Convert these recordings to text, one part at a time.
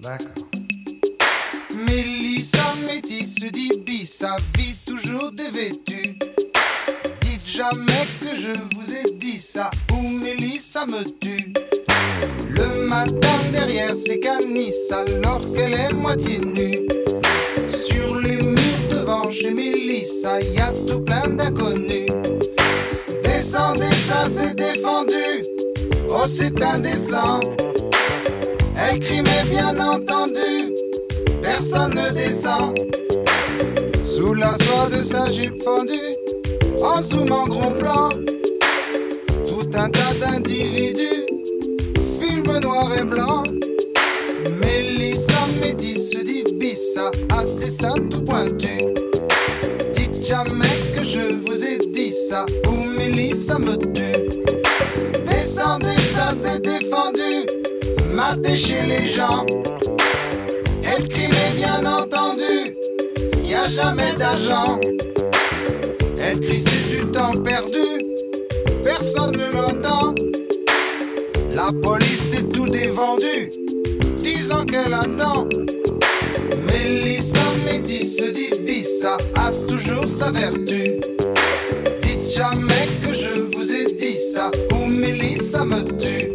D'accord. Mélissa métisse d'Ibissa vit toujours dévêtue. Dites jamais que je vous ai dit ça, ou Mélissa me tue. Le matin derrière ses canisses, alors qu'elle est moitié nue. Sur les murs devant chez Mélissa, y a tout plein d'inconnus. Descendez, ça c'est défendu. Oh, c'est indécent. Elle crie, mais bien entendu, personne ne descend. Sous la soie de sa jupe fendue, en zoom en gros plan, tout un tas d'individus filme noir et blanc. Mélissa métisse d'Ibissa a des seins tout pointus. Dites jamais que je vous ai dit ça, ou Mélissa me tue. Descendez, ça c'est défendu, matez chez les gens. Elle crie, mais bien entendu, y a jamais d'argent. Elle crie, c'est du temps perdu, personne ne l'entend. La police est tout dévendu, disant qu'elle attend. Mélissa métisse d'Ibissa a toujours sa vertu. Dites jamais que je vous ai dit ça, ou Mélissa me tue.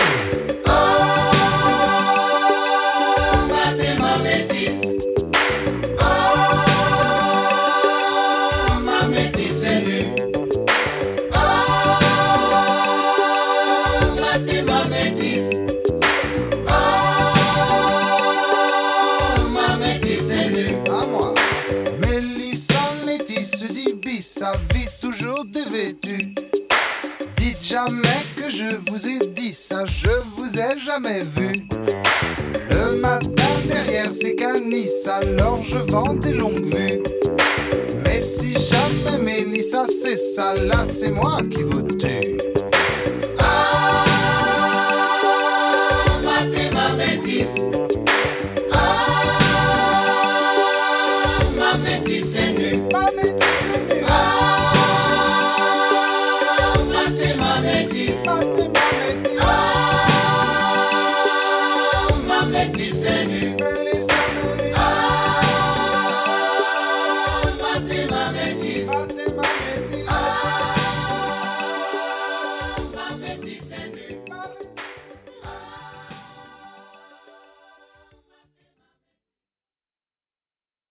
Ça vit toujours dévêtue. Dites jamais que je vous ai dit ça, je vous ai jamais vu. Le matin derrière ces canisses, alors je vends des longues vues. Mais si jamais Mélissa c'est ça, là c'est moi qui vous tue. Ma métisse. Ma métisse.